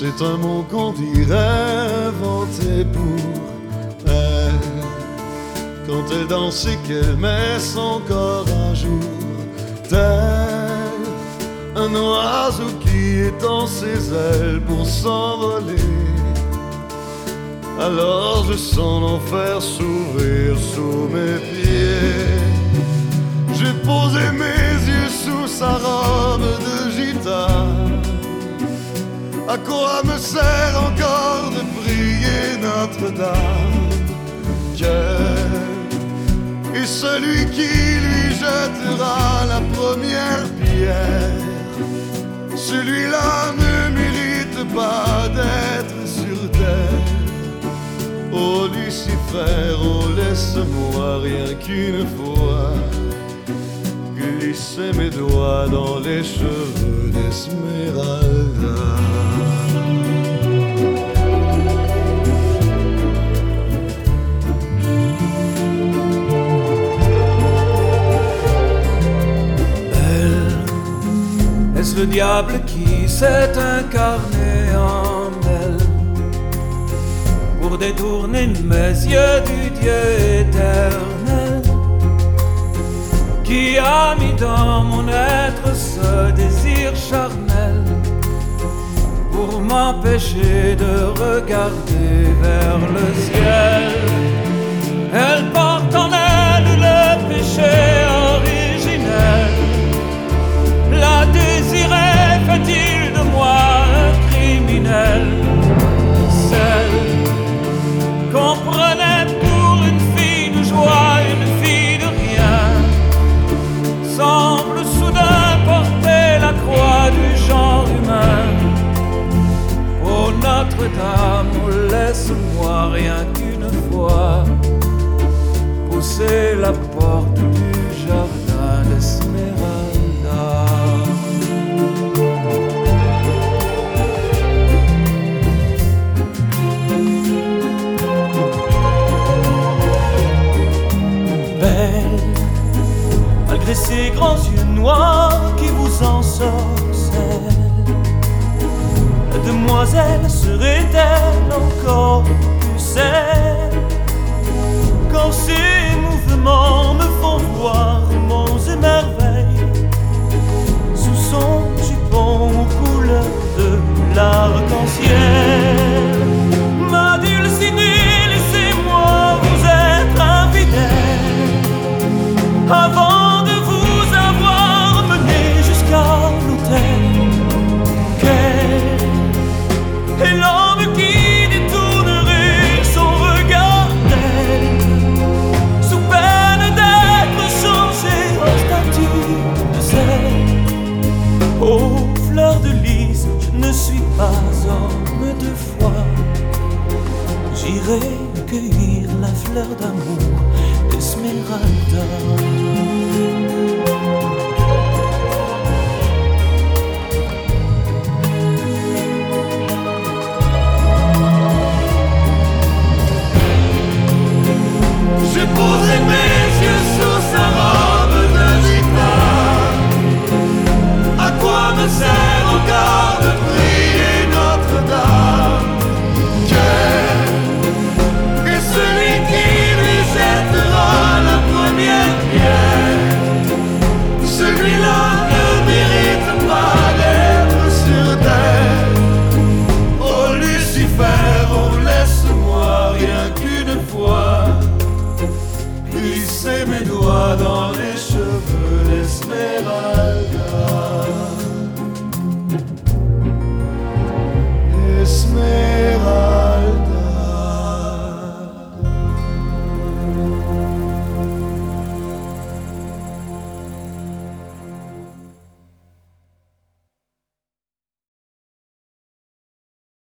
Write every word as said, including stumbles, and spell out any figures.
c'est un mot qu'on dirait inventé pour elle. Quand elle danse et qu'elle met son corps à jour, tel un oiseau qui étend ses ailes pour s'envoler. Alors je sens l'enfer s'ouvrir sous mes pieds. J'ai posé mes yeux sous sa robe de gitane. À quoi me sert encore de prier Notre-Dame? Quel est celui qui lui jettera la première pierre? Celui-là ne mérite pas d'être sur terre. Oh Lucifer, oh laisse-moi rien qu'une fois glisser mes doigts dans les cheveux d'Esmeralda. Elle, est-ce le diable qui s'est incarné en elle pour détourner mes yeux du Dieu éternel, qui a mis dans mon être ce désir charnel pour m'empêcher de regarder vers le ciel? Elle porte en elle le péché originel. La désirait, fait-il de moi un criminel? Celle qu'on prenait pour une fille de joie, une fille de rien, semble soudain porter la croix du genre humain. Oh Notre-Dame, oh laisse-moi rien qu'une fois pousser la porte du jardin d'Esmeralda. Belle, malgré ces grands yeux noirs qui vous ensorcellent, la demoiselle serait-elle encore plus celle? Quand ces mouvements me font voir monts et merveilles sous son jupon aux couleurs de l'arc-en-ciel. Ma Dulcinée, laissez-moi vous être infidèle avant de vous avoir mené jusqu'à l'autel. Quel est l'homme qui détournerait son regard d'elle, sous peine d'être changé en statue de sel? Oh, fleur de lys, je ne suis pas homme de foi. J'irai cueillir la fleur d'amour d'Esmeralda. J'ai posé mes yeux sous sa robe de gitane. À quoi me sert encore de prier Notre-Dame? Quel est celui qui lui jettera la première pierre? Celui-là ne mérite pas d'être sur terre. Oh Lucifer, oh laisse-moi rien qu'une fois glisser mes doigts dans